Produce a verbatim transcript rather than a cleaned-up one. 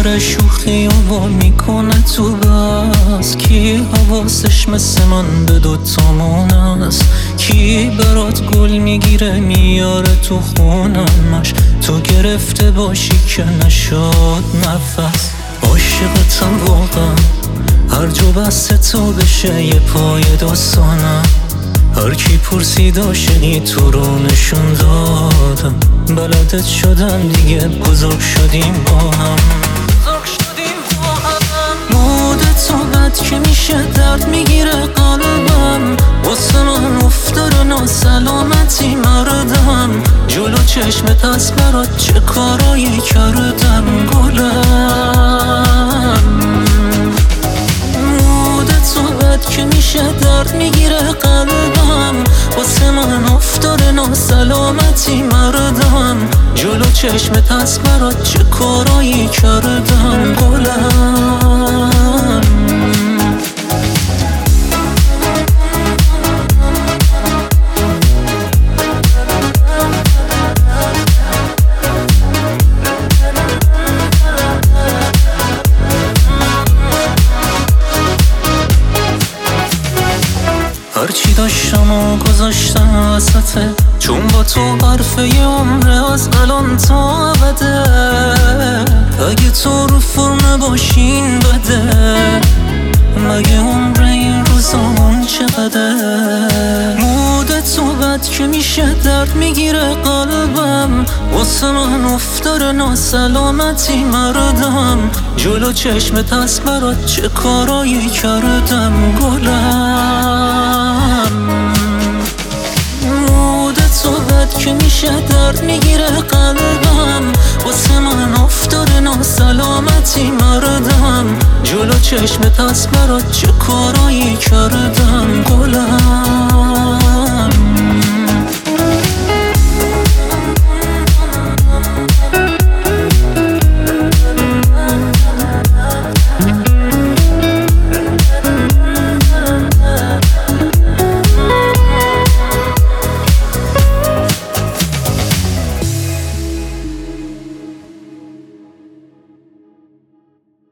داره شوخی و میکنه تو بس؟ کی حواسش مثل من به دوتامون است؟ کی برات گل میگیره میاره تو خونمش؟ تو گرفته باشی که نشد نفس. عاشقتم واقعا، هر جو بست تو بشه یه پای داستانم. هر کی پرسید عاشقی تو رو نشون دادم. بلدت شدم دیگه، بزرگ شدیم با هم. مود تو بد که میشه درد میگیره قلبم. واسه من افتاره ناسلامتی مردم. جلو چشمت از برات چه کارایی کردم گلم. مود تو بد که میشه درد میگیره قلبم. واسه من افتاره ناسلامتی مردم. جلو چشمت از برات چه کارایی کردم گلم. هرچی داشتم و گذاشتم وسطه، چون با تو حرف یه عمره از الان تا ابده. اگه تو رو فرم نباشین بده، مگه عمر این روزامون چقدر؟ مود تو بد که میشه درد میگیره قلبم. واسه من افتاره ناسلامتی مردم. جلو چشمت از برات چه کارایی کردم گلم. مود تو بد که میشه درد میگیره قلبم. واسه من افتاره ناسلامتی مردم. جلو چشمت از برات چه کارایی کردم گلم.